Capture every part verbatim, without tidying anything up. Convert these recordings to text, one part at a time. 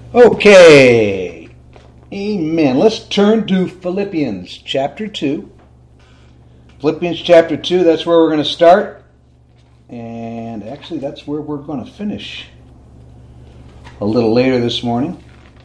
Okay. Amen. Let's turn to Philippians chapter two. Philippians chapter two, that's where we're going to start. And actually, that's where we're going to finish a little later this morning.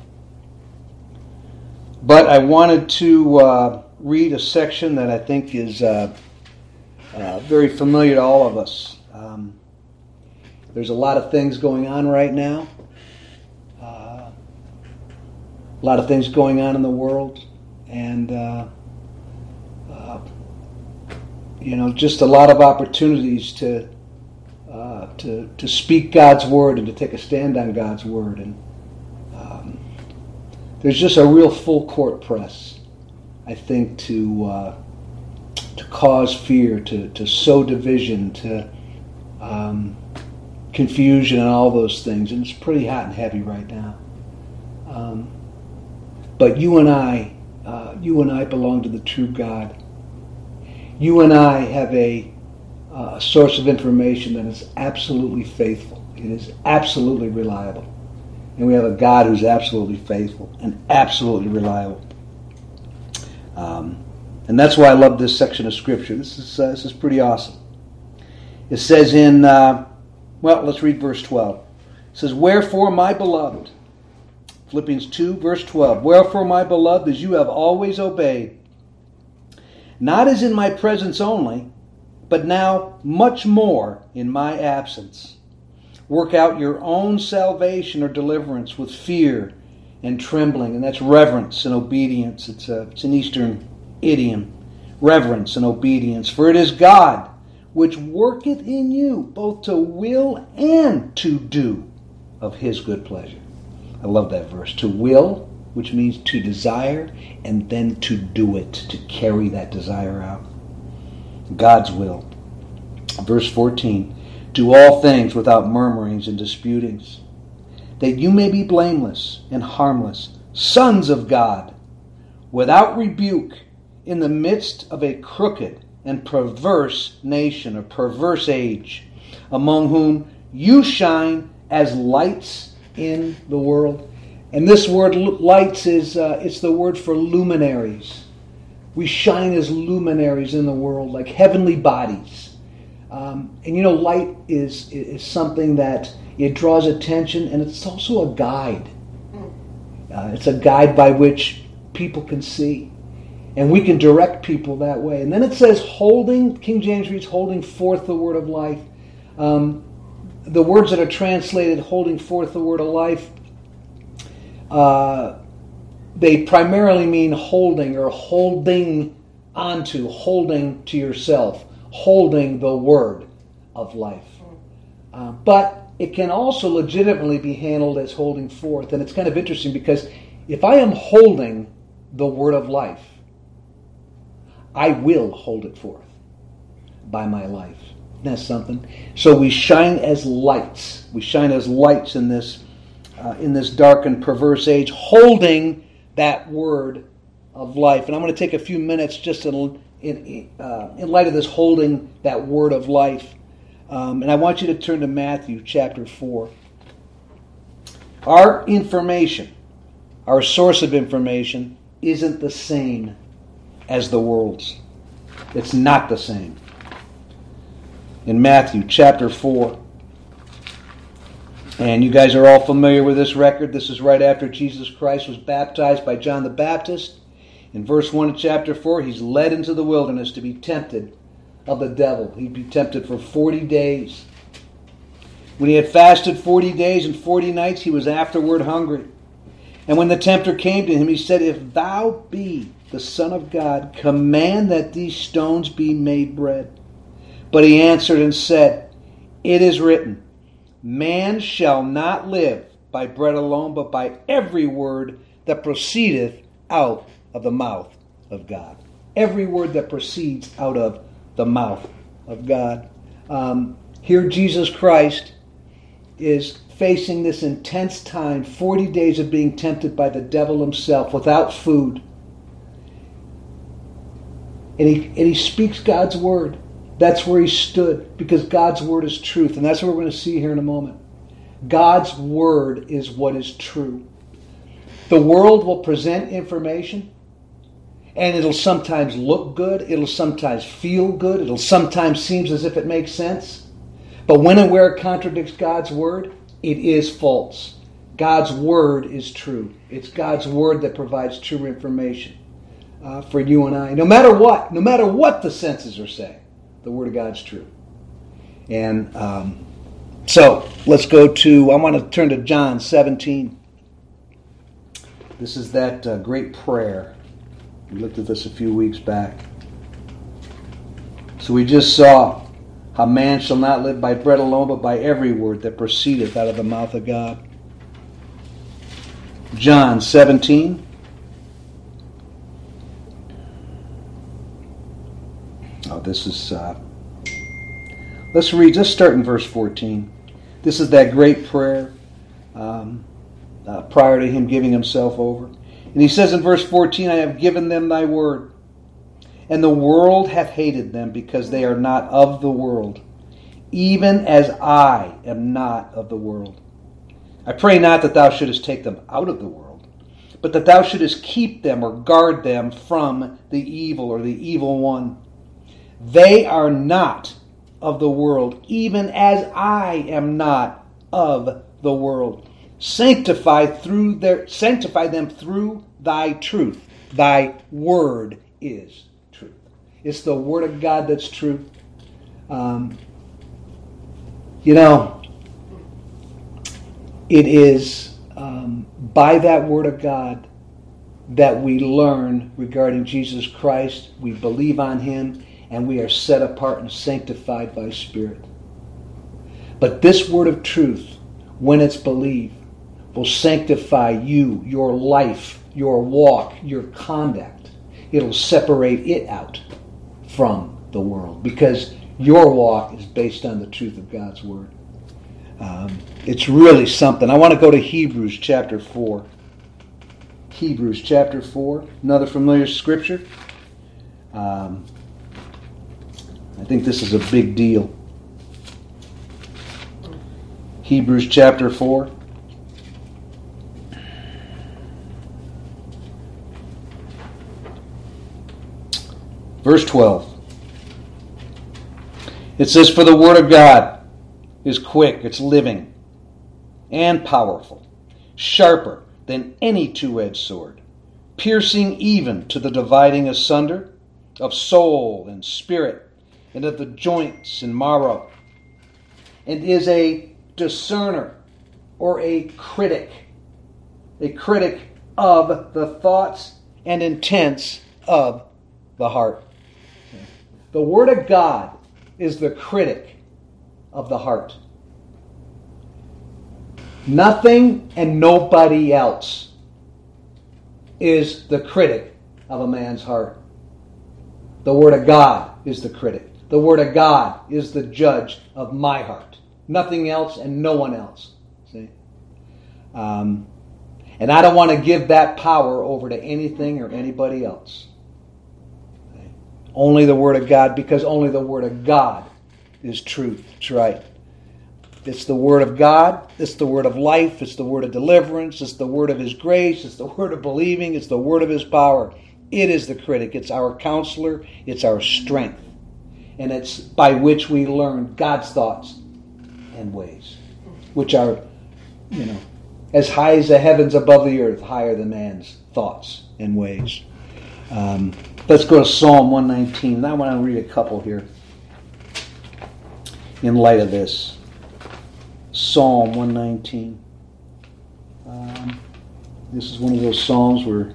But I wanted to uh, read a section that I think is uh, uh, very familiar to all of us. Um, there's a lot of things going on right now. Uh, a lot of things going on in the world. And, uh, uh, you know, just a lot of opportunities to, uh, to, to speak God's word and to take a stand on God's word. And um, there's just a real full court press, I think, to uh, to cause fear, to, to sow division, to um, confusion and all those things. And it's pretty hot and heavy right now. Um, but you and I, uh, you and I belong to the true God. You and I have a, uh, a source of information that is absolutely faithful. It is absolutely reliable. And we have a God who's absolutely faithful and absolutely reliable. Um, and that's why I love this section of Scripture. This is uh, this is pretty awesome. It says in, uh, well, let's read verse twelve. It says, "Wherefore, my beloved," Philippians two, verse twelve, "Wherefore, my beloved, as you have always obeyed, not as in my presence only, but now much more in my absence, work out your own salvation or deliverance with fear and trembling." And that's reverence and obedience. It's, a, it's an Eastern idiom. Reverence and obedience. "For it is God which worketh in you both to will and to do of his good pleasure." I love that verse. To will, which means to desire, and then to do it, to carry that desire out. God's will. Verse fourteen. "Do all things without murmurings and disputings, that you may be blameless and harmless, sons of God, without rebuke, in the midst of a crooked and perverse nation," or perverse age, "among whom you shine as lights in the world." And this word lights is uh, it's the word for luminaries. We shine as luminaries in the world, like heavenly bodies. Um, and you know, light is is something that it draws attention, and it's also a guide. Uh, it's a guide by which people can see. And we can direct people that way. And then it says holding, King James reads, "holding forth the word of life." Um, the words that are translated holding forth the word of life, uh, they primarily mean holding or holding onto, holding to yourself, holding the word of life. Uh, but it can also legitimately be handled as holding forth. And it's kind of interesting because if I am holding the word of life, I will hold it forth by my life. Isn't that something? So we shine as lights. We shine as lights in this uh, in this dark and perverse age, holding that word of life. And I'm going to take a few minutes just in in, uh, in light of this holding that word of life. Um, and I want you to turn to Matthew chapter four. Our information, our source of information, isn't the same as the world's. It's not the same. In Matthew chapter four, and you guys are all familiar with this record. This is right after Jesus Christ was baptized by John the Baptist. In verse one of chapter four, he's led into the wilderness to be tempted of the devil. He'd be tempted for forty days. When he had fasted forty days and forty nights, he was afterward hungry. And when the tempter came to him, he said, "If thou be the Son of God, command that these stones be made bread." But he answered and said, "It is written, man shall not live by bread alone, but by every word that proceedeth out of the mouth of God." Every word that proceeds out of the mouth of God. Um, here Jesus Christ is facing this intense time, forty days of being tempted by the devil himself without food. And he, and he speaks God's word. That's where he stood, because God's word is truth. And that's what we're going to see here in a moment. God's word is what is true. The world will present information, and it'll sometimes look good, it'll sometimes feel good, it'll sometimes seem as if it makes sense. But when and where it contradicts God's word, it is false. God's word is true. It's God's word that provides true information uh, for you and I. No matter what, no matter what the senses are saying, the word of God's true. And um, so, let's go to, I want to turn to John seventeen. This is that uh, great prayer. We looked at this a few weeks back. So we just saw how man shall not live by bread alone, but by every word that proceedeth out of the mouth of God. John seventeen. Oh, this is... Uh, let's read, let's start in verse fourteen. This is that great prayer um, uh, prior to him giving himself over. And he says in verse fourteen, I have given them thy word, and the world hath hated them, because they are not of the world, even as I am not of the world. I pray not that thou shouldest take them out of the world, but that thou shouldest keep them or guard them from the evil or the evil one. They are not of the world, even as I am not of the world. Sanctify through their sanctify them through thy truth. Thy word is truth. It's the word of God that's true. Um, you know, it is um, by that word of God that we learn regarding Jesus Christ. We believe on him, and we are set apart and sanctified by Spirit. But this word of truth, when it's believed, will sanctify you, your life, your walk, your conduct. It'll separate it out from the world, because your walk is based on the truth of God's word. Um, it's really something. I want to go to Hebrews chapter four. Hebrews chapter four, another familiar scripture. Um, I think this is a big deal. Hebrews chapter four. Verse twelve. It says, for the word of God is quick, it's living, and powerful, sharper than any two-edged sword, piercing even to the dividing asunder of soul and spirit, and of the joints and marrow, and is a discerner or a critic, a critic of the thoughts and intents of the heart. The Word of God is the critic of the heart. Nothing and nobody else is the critic of a man's heart. The Word of God is the critic. The Word of God is the judge of my heart. Nothing else and no one else. See? Um, and I don't want to give that power over to anything or anybody else. Okay? Only the Word of God, because only the Word of God is truth. That's right. It's the Word of God. It's the Word of life. It's the Word of deliverance. It's the Word of His grace. It's the Word of believing. It's the Word of His power. It is the critic. It's our counselor. It's our strength. And it's by which we learn God's thoughts and ways, which are, you know, as high as the heavens above the earth, higher than man's thoughts and ways. Um, let's go to Psalm one nineteen. I want to read a couple here in light of this. Psalm one nineteen. Um, this is one of those psalms where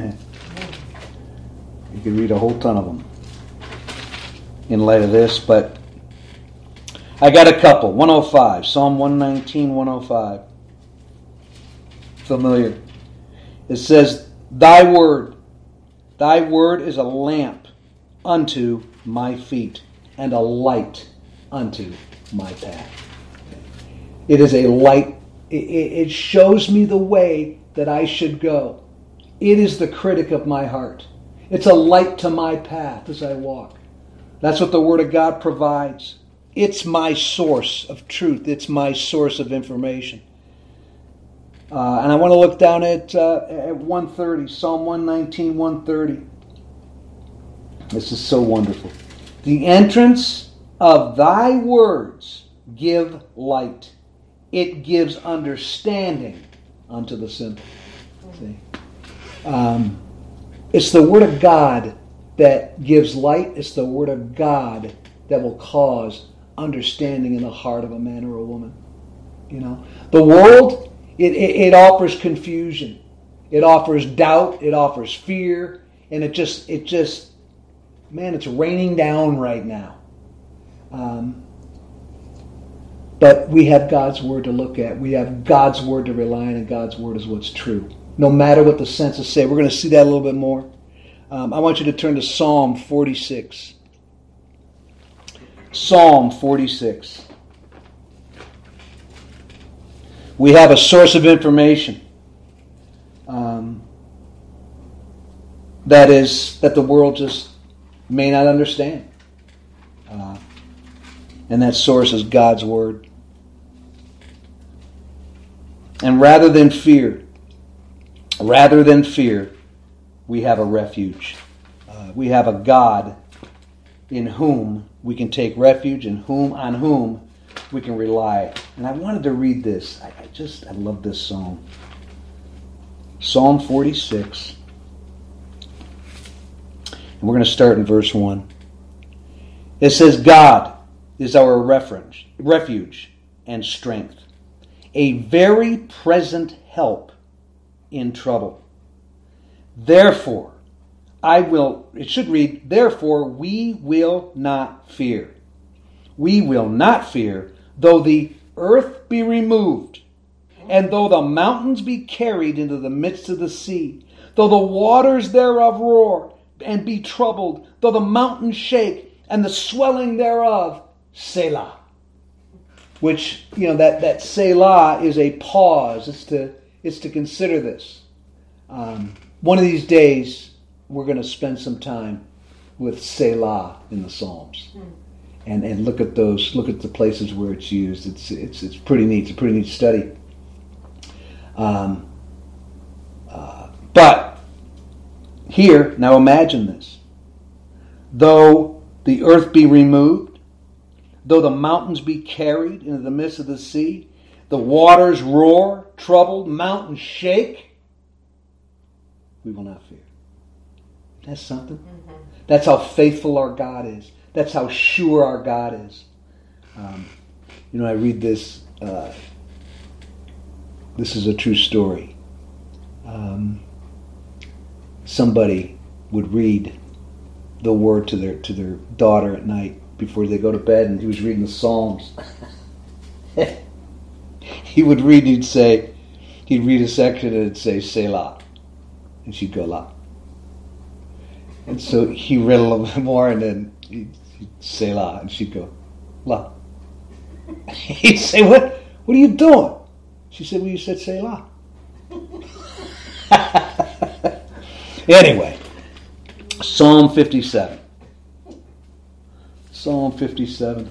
you could read a whole ton of them in light of this, but I got a couple. one oh five, Psalm one nineteen, one oh five. Familiar. It says, Thy word, Thy word is a lamp unto my feet and a light unto my path. It is a light. It shows me the way that I should go. It is the critic of my heart. It's a light to my path as I walk. That's what the Word of God provides. It's my source of truth. It's my source of information. Uh, and I want to look down at, uh, at one thirty, Psalm one nineteen, one thirty. This is so wonderful. The entrance of thy words give light. It gives understanding unto the simple. See? Um, it's the Word of God that gives light. It's the Word of God that will cause understanding in the heart of a man or a woman. You know, the world, it, it, it offers confusion. It offers doubt. It offers fear. And it just, it just, man, it's raining down right now. Um, but we have God's Word to look at. We have God's Word to rely on, and God's Word is what's true. No matter what the senses say. We're going to see that a little bit more. Um, I want you to turn to Psalm forty-six. Psalm forty-six. We have a source of information um, that is that the world just may not understand. Uh, and that source is God's Word. And rather than fear, rather than fear, we have a refuge. Uh, we have a God in whom we can take refuge, in whom, on whom we can rely. And I wanted to read this. I, I just, I love this psalm. Psalm forty-six. And we're going to start in verse one. It says, God is our refuge, refuge and strength, a very present help in trouble. Therefore, I will, it should read, therefore we will not fear. We will not fear, though the earth be removed, and though the mountains be carried into the midst of the sea, though the waters thereof roar and be troubled, though the mountains shake and the swelling thereof, Selah. Which, you know, that, that Selah is a pause. It's to, it's to consider this. Um, one of these days, we're going to spend some time with Selah in the Psalms. And and look at those, look at the places where it's used. It's it's it's pretty neat. It's a pretty neat study. Um, uh, but here, now imagine this. Though the earth be removed, though the mountains be carried into the midst of the sea, the waters roar, troubled, mountains shake, we will not fear. That's something. Mm-hmm. That's how faithful our God is. That's how sure our God is. Um, you know, I read this. Uh, this is a true story. Um, somebody would read the word to their to their daughter at night before they go to bed, and he was reading the Psalms. He would read. He'd say, he'd read a section, and it'd say Selah, and she'd go La. And so he read a little bit more, and then he'd, he'd say La, and she'd go, La. He'd say, what What are you doing? She said, well, you said say La. Anyway, Psalm fifty-seven. Psalm fifty-seven.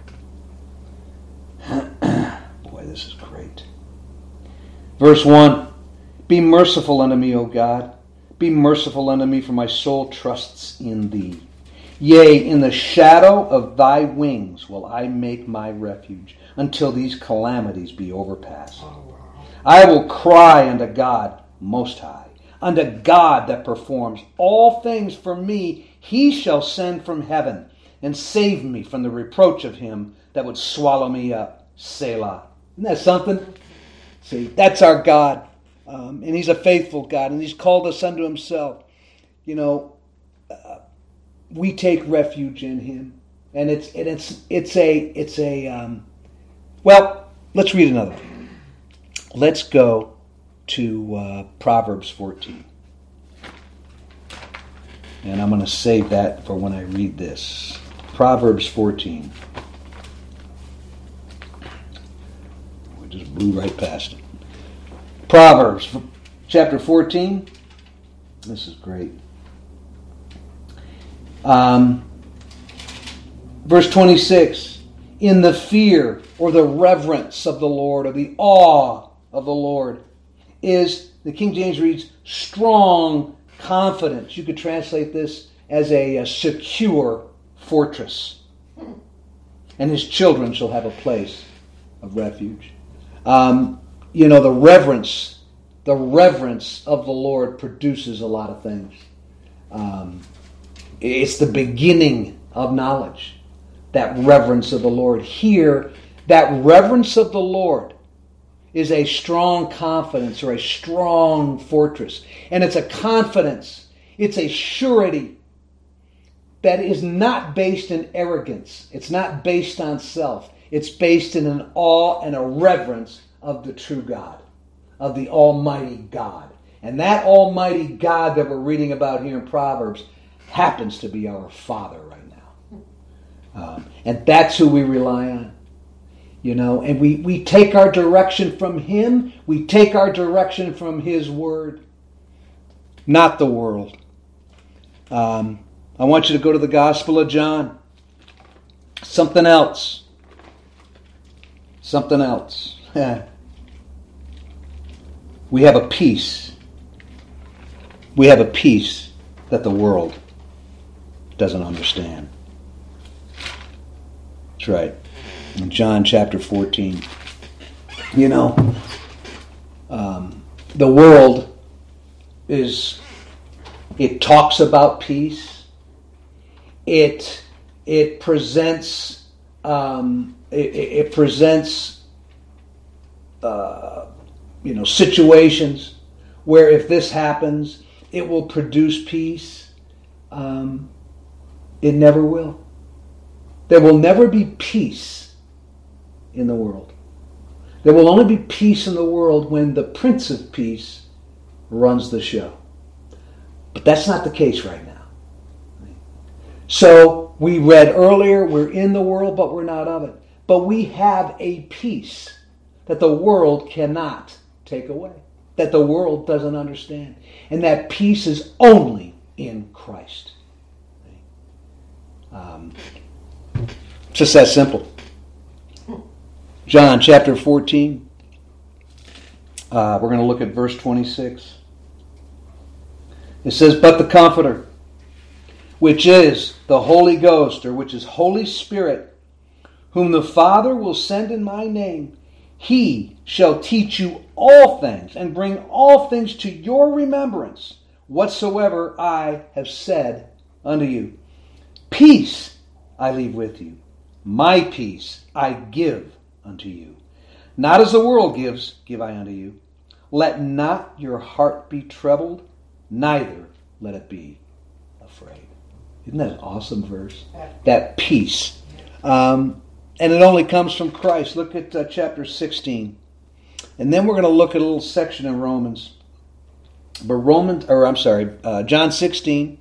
Boy, this is great. Verse one, be merciful unto me, O God. Be merciful unto me, for my soul trusts in thee. Yea, in the shadow of thy wings will I make my refuge, until these calamities be overpassed. Oh, wow. I will cry unto God Most High, unto God that performs all things for me. He shall send from heaven, and save me from the reproach of him that would swallow me up. Selah. Isn't that something? See, that's our God. Um, and he's a faithful God, and he's called us unto himself. You know, uh, we take refuge in him, and it's and it's it's a it's a um, well. Let's read another one. Let's go to uh, Proverbs fourteen, and I'm going to save that for when I read this. Proverbs fourteen. We just blew right past it. Proverbs chapter fourteen. This is great. Um, verse twenty-six. In the fear or the reverence of the Lord, or the awe of the Lord, is, the King James reads, strong confidence. You could translate this as a, a secure fortress. And his children shall have a place of refuge. Um, you know, the reverence, the reverence of the Lord produces a lot of things. Um, it's the beginning of knowledge, that reverence of the Lord. Here, that reverence of the Lord is a strong confidence or a strong fortress. And it's a confidence, it's a surety that is not based in arrogance. It's not based on self. It's based in an awe and a reverence of the true God, of the Almighty God. And that Almighty God that we're reading about here in Proverbs happens to be our Father right now. Um, and that's who we rely on. You know, and we, we take our direction from Him. We take our direction from His Word, not the world. Um, I want you to go to the Gospel of John. Something else. Something else. We have a peace. We have a peace that the world doesn't understand. That's right. In John chapter fourteen. You know, um, the world is, it talks about peace. It it presents um, it, it presents uh, you know situations where if this happens, it will produce peace. Um, it never will. There will never be peace in the world. There will only be peace in the world when the Prince of Peace runs the show. But that's not the case right now. So we read earlier, we're in the world, but we're not of it. But we have a peace that the world cannot take away, that the world doesn't understand. And that peace is only in Christ. Um, it's just that simple. John chapter fourteen. Uh, we're going to look at verse twenty-six. It says, "But the Comforter, which is the Holy Ghost," or which is Holy Spirit, "whom the Father will send in my name, He shall teach you all things, and bring all things to your remembrance, whatsoever I have said unto you. Peace I leave with you. My peace I give unto you. Not as the world gives, give I unto you. Let not your heart be troubled, neither let it be afraid." Isn't that an awesome verse? That peace. Um, and it only comes from Christ. Look at uh, chapter sixteen. And then we're going to look at a little section in Romans. But Romans, or I'm sorry, uh, John sixteen.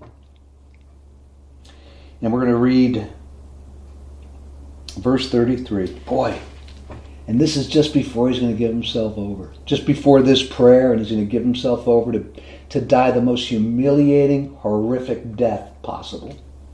And we're going to read verse thirty-three. Boy. And this is just before he's going to give himself over. Just before this prayer, and he's going to give himself over to, to die the most humiliating, horrific death possible.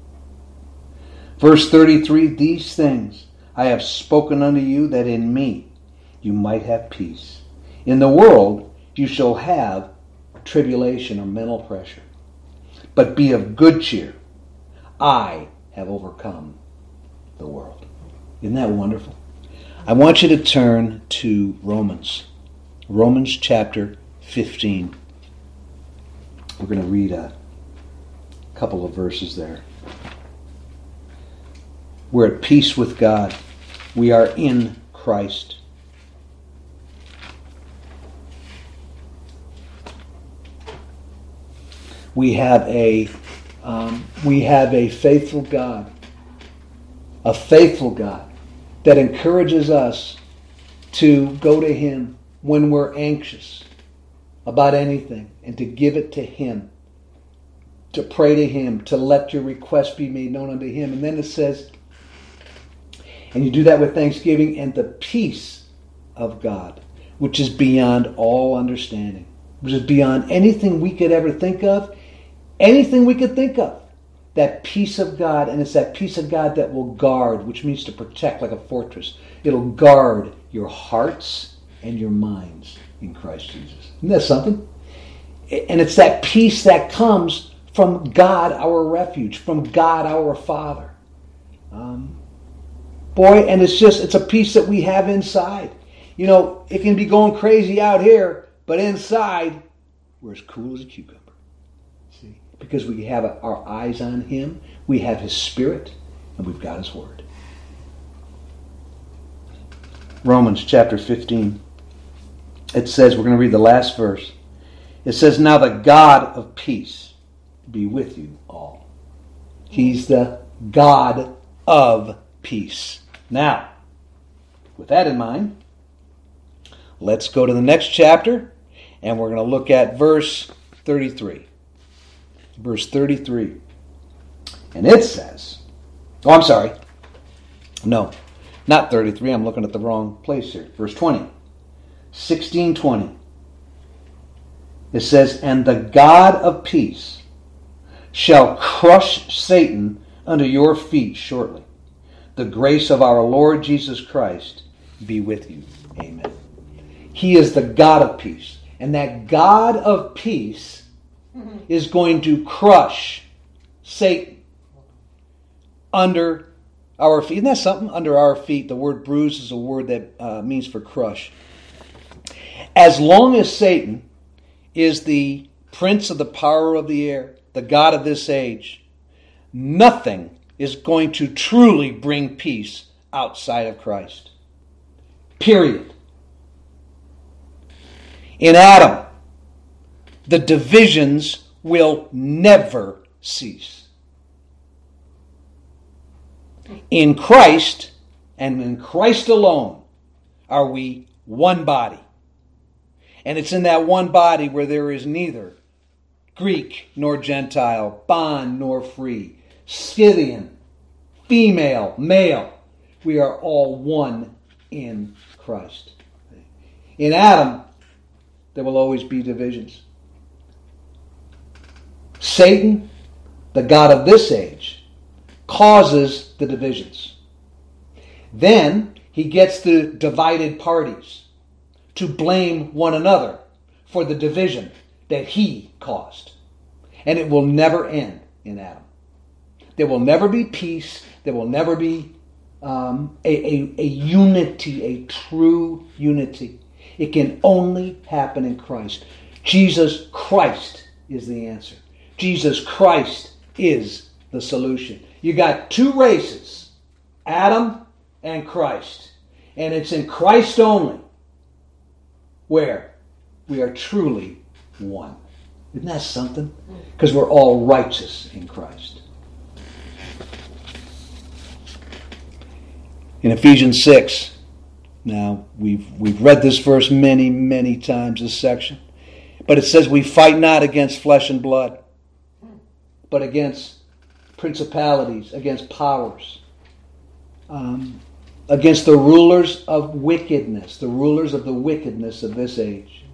Verse thirty-three, "These things I have spoken unto you, that in me you might have peace. In the world you shall have tribulation," or mental pressure. "But be of good cheer. I have overcome the world." Isn't that wonderful? I want you to turn to Romans. Romans chapter fifteen. We're going to read a couple of verses there. We're at peace with God. We are in Christ. We have a um, we have a faithful God, a faithful God that encourages us to go to Him when we're anxious about anything and to give it to Him, to pray to Him, to let your request be made known unto Him. And then it says, and you do that with thanksgiving, and the peace of God, which is beyond all understanding, which is beyond anything we could ever think of, anything we could think of. That peace of God, and it's that peace of God that will guard, which means to protect like a fortress. It'll guard your hearts and your minds in Christ Jesus. Isn't that something? And it's that peace that comes from God, our refuge, from God, our Father. Um, boy, and it's just, it's a peace that we have inside. You know, it can be going crazy out here, but inside, we're as cool as a cucumber. See? Because we have our eyes on Him, we have His Spirit, and we've got His Word. Romans chapter fifteen. It says, we're going to read the last verse. It says, now the God of peace be with you all. He's the God of peace. Now, with that in mind, let's go to the next chapter, and we're going to look at verse thirty-three. Verse thirty-three. And it says, oh, I'm sorry. No, not thirty-three. I'm looking at the wrong place here. Verse twenty. sixteen twenty. It says, and the God of peace shall crush Satan under your feet shortly. The grace of our Lord Jesus Christ be with you. Amen. He is the God of peace. And that God of peace mm-hmm. is going to crush Satan under our feet. Isn't that something? Under our feet. The word bruise is a word that uh, means for crush. As long as Satan is the prince of the power of the air, the God of this age, nothing is going to truly bring peace outside of Christ. Period. In Adam, the divisions will never cease. In Christ, and in Christ alone, are we one body. And it's in that one body where there is neither Greek nor Gentile, bond nor free, Scythian, female, male. We are all one in Christ. In Adam, there will always be divisions. Satan, the God of this age, causes the divisions. Then he gets the divided parties to blame one another for the division that he caused. And it will never end in Adam. There will never be peace. There will never be um, a, a, a unity, a true unity. It can only happen in Christ. Jesus Christ is the answer. Jesus Christ is the solution. You got two races, Adam and Christ. And it's in Christ only where we are truly one. Isn't that something? Because we're all righteous in Christ. In Ephesians six, now we've we've read this verse many, many times, this section. But it says we fight not against flesh and blood, but against principalities, against powers, um, against the rulers of wickedness, the rulers of the wickedness of this age.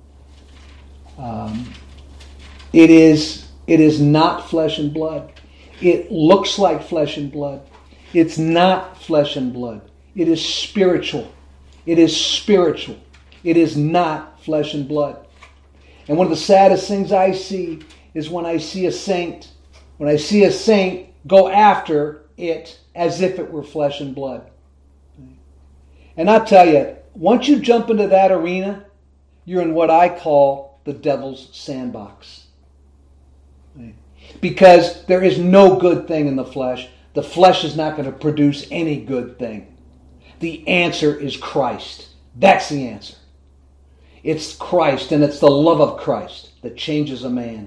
Um, it is it is not flesh and blood. It looks like flesh and blood. It's not flesh and blood. It is spiritual. It is spiritual. It is not flesh and blood. And one of the saddest things I see is when I see a saint, when I see a saint go after it as if it were flesh and blood. And I tell you, once you jump into that arena, you're in what I call the devil's sandbox. Because there is no good thing in the flesh. The flesh is not going to produce any good thing. The answer is Christ. That's the answer. It's Christ, and it's the love of Christ that changes a man.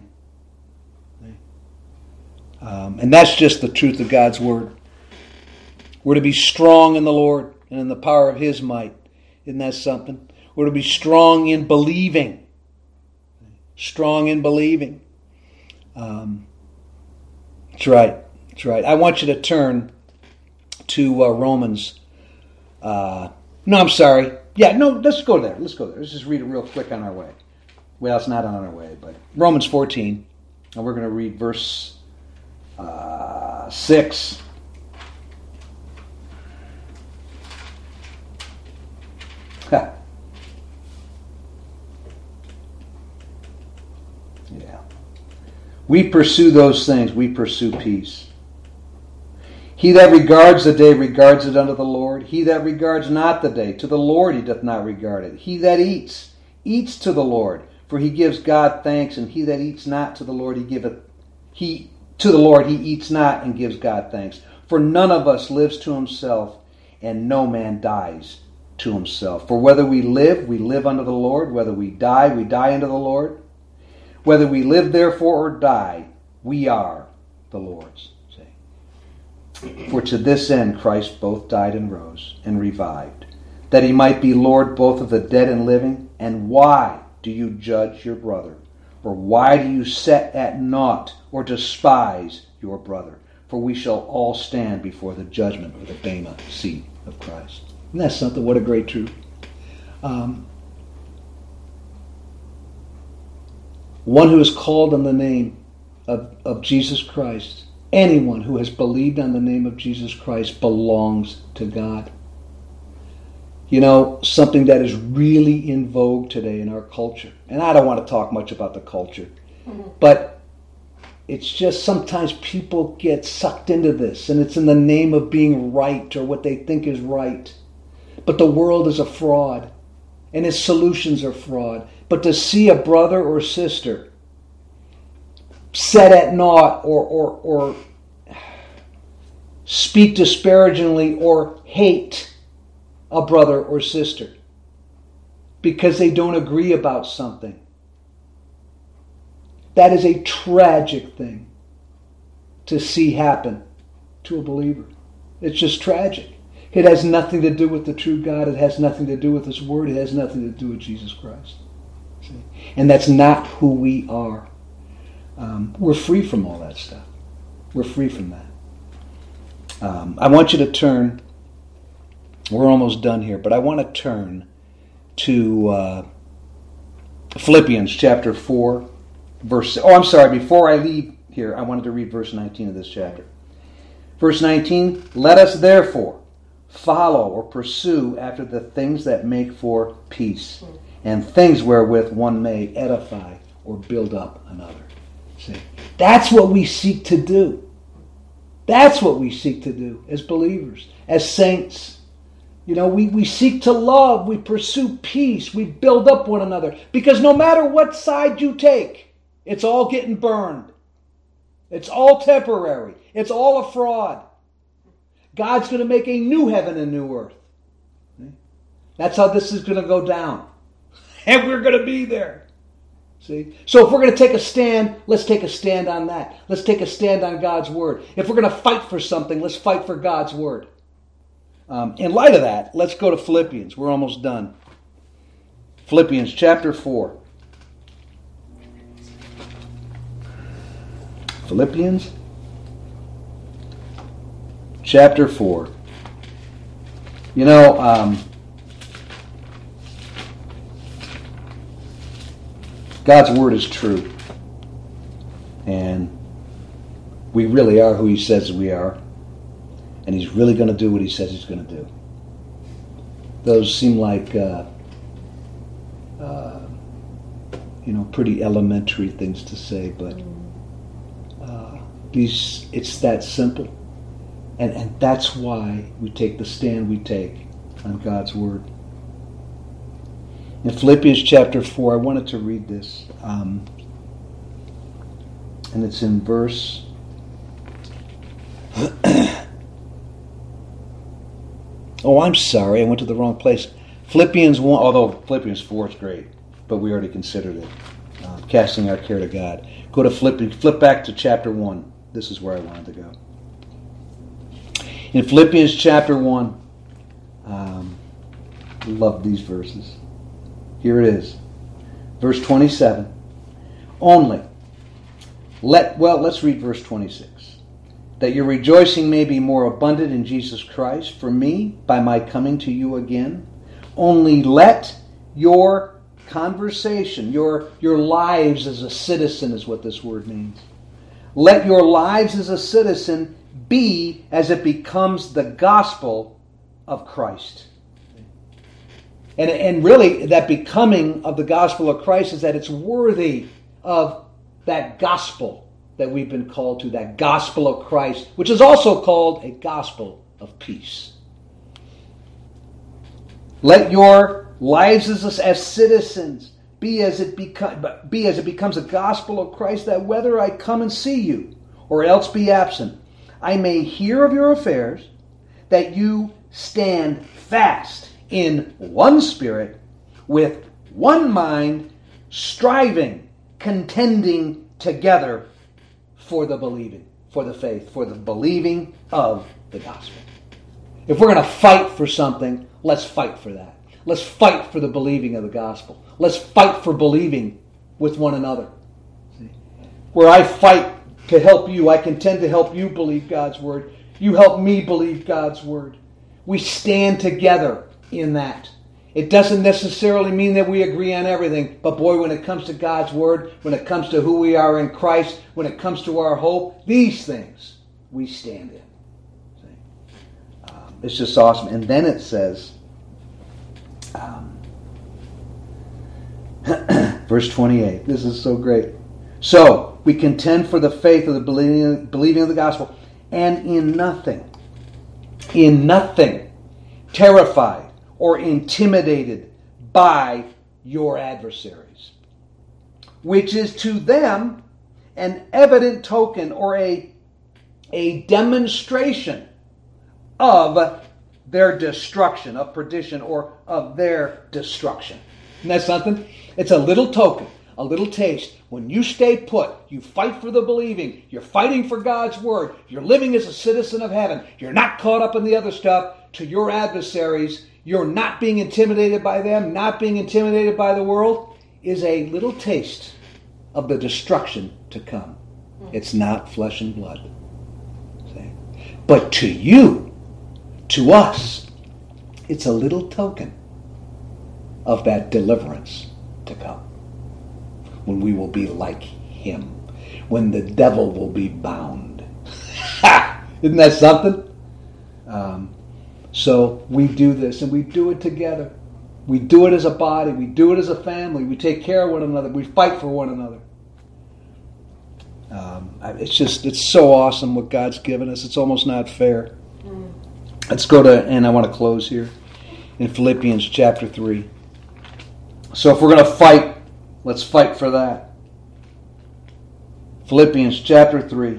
Um, and that's just the truth of God's Word. We're to be strong in the Lord and in the power of His might. Isn't that something? We're to be strong in believing. Strong in believing. Um, that's right. That's right. I want you to turn to uh, Romans. Uh, no, I'm sorry. Yeah, no, let's go there. Let's go there. Let's just read it real quick on our way. Well, it's not on our way, but Romans fourteen. And we're going to read verse uh, six. Yeah. We pursue those things. We pursue peace. He that regards the day regards it unto the Lord. He that regards not the day, to the Lord he doth not regard it. He that eats, eats to the Lord, for he gives God thanks, and he that eats not to the Lord, he giveth he to the Lord he eats not and gives God thanks. For none of us lives to himself, and no man dies to himself. For whether we live, we live unto the Lord. Whether we die, we die unto the Lord. Whether we live therefore or die, we are the Lord's. See? For to this end Christ both died and rose and revived, that he might be Lord both of the dead and living. And why do you judge your brother? Or why do you set at naught or despise your brother? For we shall all stand before the judgment of the Bema seat of Christ. Isn't that something? What a great truth. Um, one who is called on the name of, of Jesus Christ, anyone who has believed on the name of Jesus Christ belongs to God. You know, something that is really in vogue today in our culture. And I don't want to talk much about the culture. Mm-hmm. But it's just sometimes people get sucked into this. And it's in the name of being right or what they think is right. But the world is a fraud. And its solutions are fraud. But to see a brother or sister set at naught or, or, or speak disparagingly or hate a brother or sister because they don't agree about something, that is a tragic thing to see happen to a believer. It's just tragic. It has nothing to do with the true God. It has nothing to do with His Word. It has nothing to do with Jesus Christ. See? And that's not who we are. Um, we're free from all that stuff. We're free from that. Um, I want you to turn. We're almost done here, but I want to turn to uh, Philippians chapter four, verse... Oh, I'm sorry. Before I leave here, I wanted to read verse nineteen of this chapter. Verse nineteen, let us therefore follow or pursue after the things that make for peace, and things wherewith one may edify or build up another. See, that's what we seek to do. That's what we seek to do as believers, as saints. You know, we, we seek to love, we pursue peace, we build up one another. Because no matter what side you take, it's all getting burned. It's all temporary. It's all a fraud. God's going to make a new heaven and new earth. That's how this is going to go down. And we're going to be there. See? So if we're going to take a stand, let's take a stand on that. Let's take a stand on God's Word. If we're going to fight for something, let's fight for God's Word. Um, in light of that, let's go to Philippians. We're almost done. Philippians chapter four. Philippians chapter four. You know, um, God's Word is true. And we really are who He says we are. And He's really going to do what He says He's going to do. Those seem like, uh, uh, you know, pretty elementary things to say, but uh, these it's that simple. And, and that's why we take the stand we take on God's Word. In Philippians chapter four, I wanted to read this. Um, and it's in verse... Oh, I'm sorry. I went to the wrong place. Philippians one, although Philippians four is great, but we already considered it. Uh, casting our care to God. Go to Philippians, flip back to chapter one. This is where I wanted to go. In Philippians chapter one, um, I love these verses. Here it is. Verse twenty-seven. Only, let, well, let's read verse twenty-six. That your rejoicing may be more abundant in Jesus Christ for me by my coming to you again. Only let your conversation, your, your lives as a citizen is what this word means. Let your lives as a citizen be as it becomes the gospel of Christ. And, and really, that becoming of the gospel of Christ is that it's worthy of that gospel that we've been called to, that gospel of Christ, which is also called a gospel of peace. Let your lives as, as citizens be as it become, be as it becomes a gospel of Christ, that whether I come and see you or else be absent, I may hear of your affairs, that you stand fast in one spirit, with one mind, striving, contending together for the believing, for the faith, for the believing of the gospel. If we're going to fight for something, let's fight for that. Let's fight for the believing of the gospel. Let's fight for believing with one another. See? Where I fight to help you, I contend to help you believe God's word. You help me believe God's word. We stand together in that. It doesn't necessarily mean that we agree on everything, but boy, when it comes to God's word, when it comes to who we are in Christ, when it comes to our hope, these things we stand in. See? Um, it's just awesome. And then it says, um, verse twenty-eight, this is so great. So, we contend for the faith of the believing, believing of the gospel, and in nothing, in nothing, terrified or intimidated by your adversaries, which is to them an evident token or a, a demonstration of their destruction, of perdition, or of their destruction. Isn't that something? It's a little token, a little taste. When you stay put, you fight for the believing, you're fighting for God's word, you're living as a citizen of heaven, you're not caught up in the other stuff, to your adversaries, you're not being intimidated by them, not being intimidated by the world, is a little taste of the destruction to come. It's not flesh and blood. See? But to you, to us, it's a little token of that deliverance to come. When we will be like him. When the devil will be bound. Isn't that something? Um, so we do this, and we do it together. We do it as a body. We do it as a family. We take care of one another. We fight for one another. Um, it's just, it's so awesome what God's given us. It's almost not fair. Mm. Let's go to, and I want to close here, in Philippians chapter three. So if we're going to fight, let's fight for that. Philippians chapter three.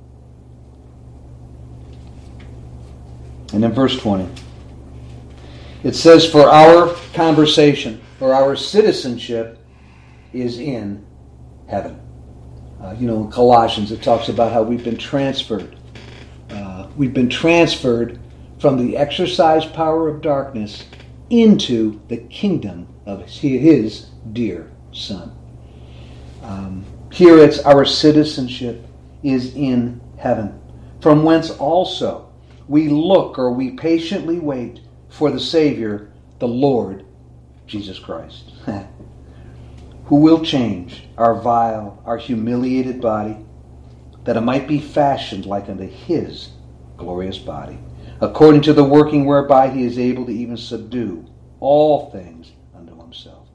And in verse twenty. It says, for our conversation, or our citizenship, is in heaven. Uh, you know, in Colossians it talks about how we've been transferred. Uh, we've been transferred from the exercise power of darkness into the kingdom of his dear Son. Um, here it's our citizenship is in heaven, from whence also we look, or we patiently wait for the Savior, the Lord Jesus Christ, who will change our vile, our humiliated body, that it might be fashioned like unto his glorious body, according to the working whereby he is able to even subdue all things unto himself.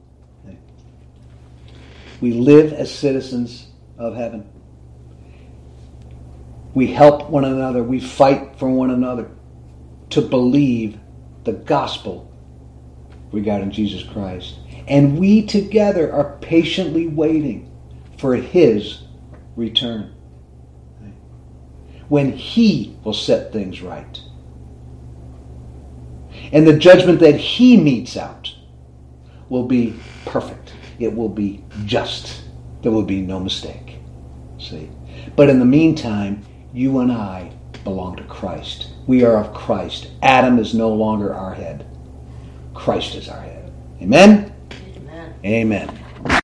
We live as citizens of heaven. We help one another. We fight for one another to believe the gospel regarding Jesus Christ. And we together are patiently waiting for his return, when he will set things right. And the judgment that he metes out will be perfect. It will be just. There will be no mistake. See? But in the meantime, you and I belong to Christ. We are of Christ. Adam is no longer our head. Christ is our head. Amen? Amen. Amen.